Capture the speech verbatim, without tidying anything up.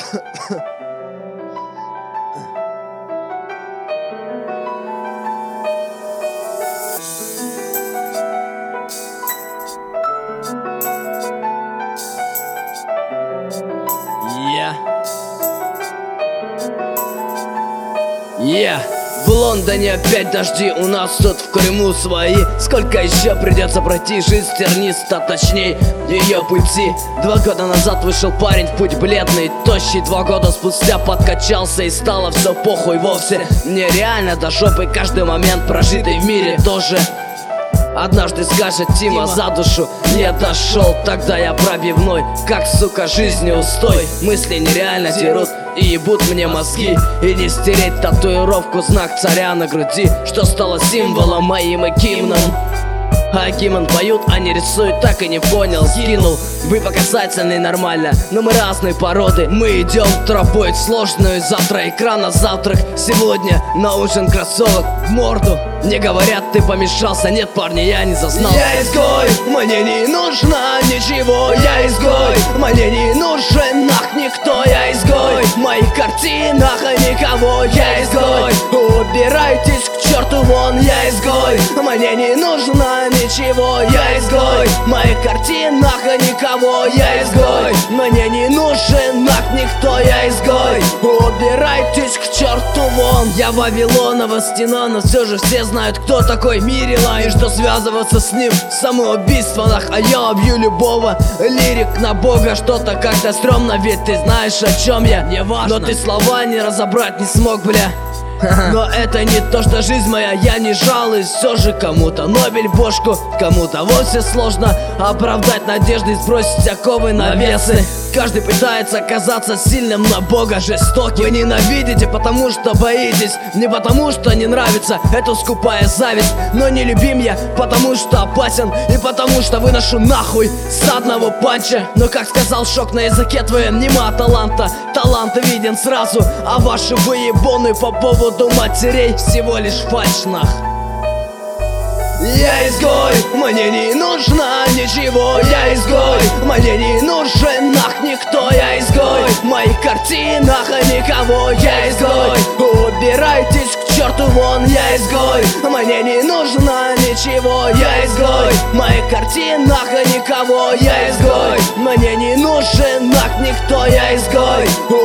Yeah. Yeah. В Лондоне опять дожди, у нас тут в Крыму свои. Сколько еще придется пройти, жизнь терниста, точней ее пути. Два года назад вышел парень в путь, бледный, тощий. Два года спустя подкачался и стало все похуй вовсе. Нереально до жопы каждый момент, прожитый в мире тоже. Однажды скажет Тима за душу не дошел. Тогда я пробивной, как, сука, жизни устой. Мысли нереально дерут и ебут мне мозги. И не стереть татуировку, знак царя на груди, что стало символом моим и гимном. А гимн поют, а не рисуют, так и не понял. Скинул, вы показательный нормально, но мы разные породы. Мы идем тропой сложную, завтра экран на завтрак. Сегодня на ужин кроссовок в морду. Мне говорят, ты помешался, нет, парни, я не зазнал. Я изгой, мне не нужно ничего. Я изгой, мне не нужен нах никто. Я изгой, в моих картинах никого. Я изгой, убирайтесь к черту вон. Я изгой, мне не нужно ничего. Я изгой, в моих картинах никого. Я изгой, мне не нужен нах никто. Я изгой, убирайтесь к черту вон. Я Вавилонова стена, но все же все знают, кто такой Мирила и что связываться с ним самоубийство, нах. А я убью любого, лирик на бога. Что-то как-то стрёмно, ведь ты знаешь, о чем я. Не важно, но ты слова не разобрать не смог, бля. Но это не то, что жизнь моя, я не жалуюсь. Все же кому-то Нобель бошку, кому-то вовсе сложно оправдать надежды и сбросить оковы навесы. Каждый пытается казаться сильным, но Бога жестокий. Вы ненавидите, потому что боитесь, не потому что не нравится. Это скупая зависть, но не любим я, потому что опасен и потому что выношу нахуй с одного панча. Но как сказал Шок, на языке твоем нема таланта. Талант виден сразу, а ваши выебоны по поводу матерей всего лишь фальшь, нах. Я изгой, мне не нужно ничего. Я изгой, мне не нужен нах никто. Я изгой, в моих картинах никого. Я изгой, убирайтесь к черту вон. Я изгой, мне не нужно ничего. Я изгой, в моих картинах никого. Я изгой, мне не нужен нах никто. Я изгой,